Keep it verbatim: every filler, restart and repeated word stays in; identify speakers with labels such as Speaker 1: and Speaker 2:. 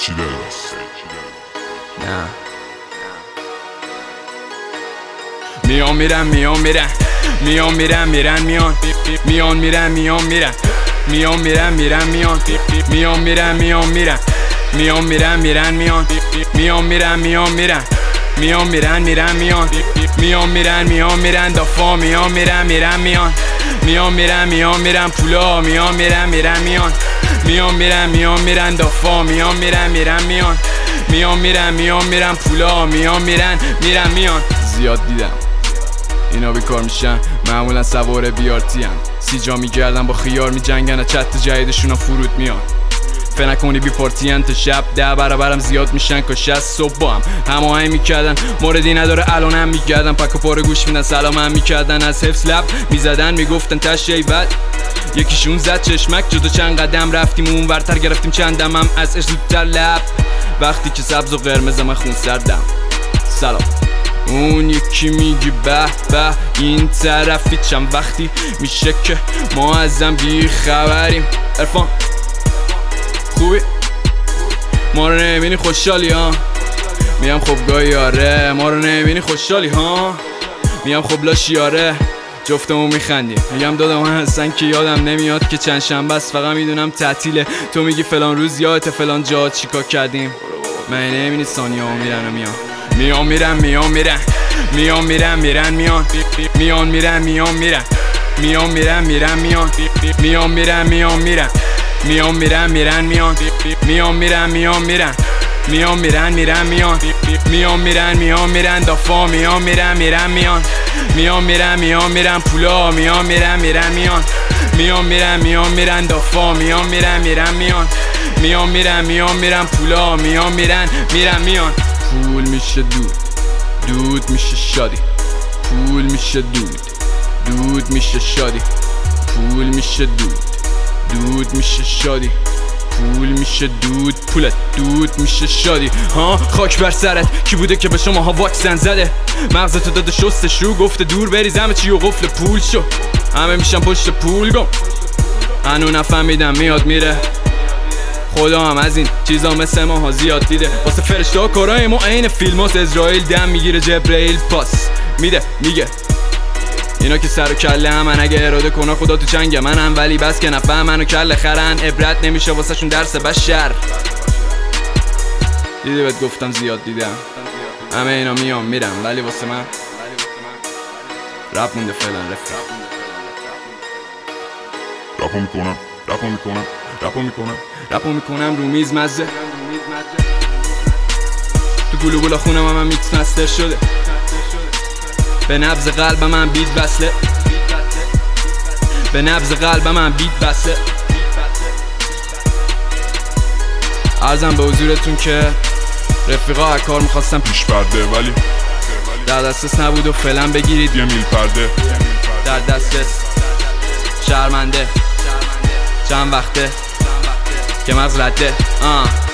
Speaker 1: چی داری؟
Speaker 2: نه میان میرن میان میرن میان میرن میرن میان میان میرن میان میرن میان میرن میرن میان میان میرن میان میرن میان میرن میرن میان میان میرن میان میرن میان میرن میرن میان میان میرن میان میرن دافا میان میرن میرن میان میان میرن میان میرن پولا میان میرن میرن میان میان میرن میان میرن دافا میان میرن میرن میان میان میرن میان میرن پولا میان میرن میرن میان. زیاد دیدم اینا بیکار میشن، معمولا سوار بیارتی هم سی جا میگردن با خیار میجنگن و چت جدیدشون فرود میان. فکر نکنی بی پارتی ان تا شب ده برابرم زیاد میشن که شصت صبح با هم هماهنگ میکردن، موردی نداره الانم میگردن پک و پاره گوش میدن سلام هم میکردن، از حفظ لب میزدن میگفتن تش ایول. یکیشون زد چشمک جدا چند قدم رفتیم اون ورتر گرفتیم چند دمم از اش زودتر لب، وقتی که سبز و قرمز من خون سردم سلام. اون یکی میگی به به این طرفی چند وقتی میشه که ما ازم بی خبریم. عرفان خوبی؟ ما رو نمیبینی خوشحالی ها؟ میام خب گاهی آره. ما رو نمیبینی خوشحالی ها؟ میام خب لاشی آره. جفتمون میخندیم. میگم دادم من هستن که یادم نمیاد که چند شنبه است، فقط میدونم تعطیله. تو میگی فلان روز یادت فلان جا چیکار کردیم. من نمیبینی ثانیه ها میرن و میان میان میرن میان میرن میان میرن میرن میان میان میرن میان میرن میان میرن میرن میان میان میرن میان میرن میان میرن میرن میان میان میرن میان میرن میان میرن میرن میان میان میرن میان میرن دافا میان میرن میرن میان میان میرن میان میرن پولا میان میرن میرن میان میان میرن میان میرن دافا میان میرن میرن میان میان میرن میان میرن پولا میان میرن میرن میان. پول میشه دود، دود میشه شادی. پول میشه دود، دود میشه شادی. پول میشه دود، دود میشه شادی. پول میشه دود، پولت دود میشه شادی. ها خاک بر سرت کی بوده که به شما ها واکسن زده؟ مغزتو داده شستش رو گفته دور بریز همه چی و قفل پول شو. همه میشن پشت پول گم، هنو نفهمیدم میاد میره. خدا هم از این چیزا مثل ما ها زیاد دیده. واسه فرشته ها کارای ما عین فیلم هاست. اسرائیل دم میگیره جبرئیل پاس میده میگه اینا که سر و کله همن، اگه اراده کنه خدا تو چنگ منم، ولی بس که نفهم منو کله خرن. عبرت نمیشه واسه شون درس بشر. دیدی بهت گفتم زیاد دیدم. همه اینا میام میرم ولی واسه من رپ مونده فعلا. رفت
Speaker 1: رپو میکنم رپو میکنم رپو میکنم
Speaker 2: رپو میکنم رو میز مزه. تو گلو گلا خونم هم, هم میکس مستر شده. به نبض قلب من بیت بسله. به نبض قلب من بیت بسله. عرضم به حضورتون که رفیقا هر کار میخواستم
Speaker 1: پیش پرده ولی
Speaker 2: در دسترس نبود و فعلا بگیرید
Speaker 1: یه میل پرده
Speaker 2: در دسترس. شرمنده چند وقته که مغز رده. آه